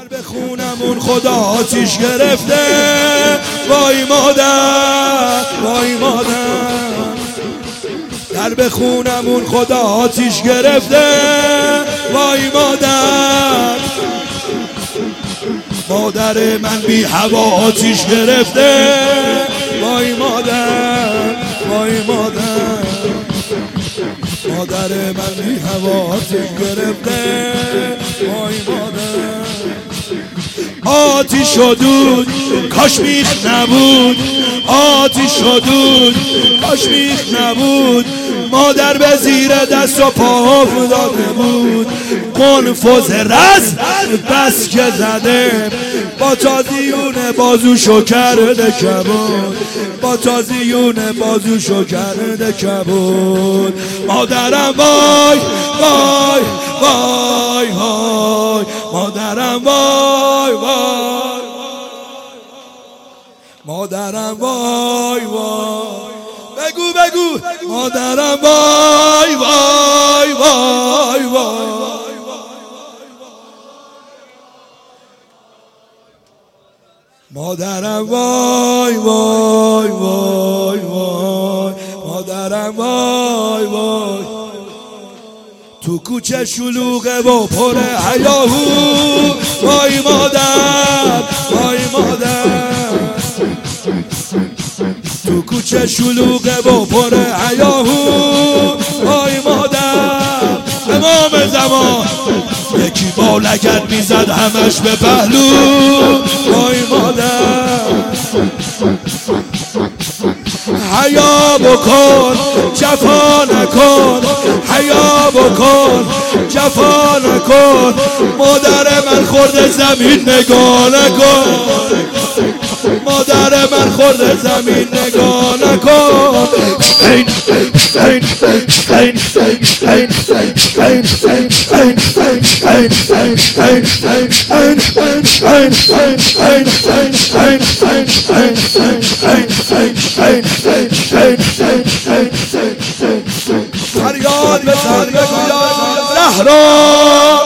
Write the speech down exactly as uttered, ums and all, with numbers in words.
به خونمون خدا آتیش گرفته، وای مادر وای مادر. در به خونمون خدا آتیش گرفته، وای مادر. مادر من بی هوا آتیش گرفته، وای مادر وای مادر. مادر من بی هوا آتیش گرفته، وای مادر. آتیش و دود کاش میخ نبود، آتیش و دود کاش میخ نبود. مادر به زیر دست و پا افتاده بود، قنفذ رز بس که زده، با تازیون بازوشو کرده کبود، با تازیون بازوشو کرده کبود. مادرم وای وای وای وای، مادرم وای وای، مادرم وای وای. بگو بگو مادرم وای وای وای وای. مادرم وای وای وای وای، مادرم وای وای. تو کوچه شلوغه و پر هیاهو، وای مادر وای مادر. تو کوچه شلوغه و پر هیاهو، وای مادر. امام زمان یکی با لگد میزد همش به پهلو، وای مادر. حیا بکن جفا نکن، حیا بکن جفا نکن. مادر من خورده زمین نگاه نکن، مادر من خورده زمین نگاه نکن. فریاد بزن بگو یا زهرا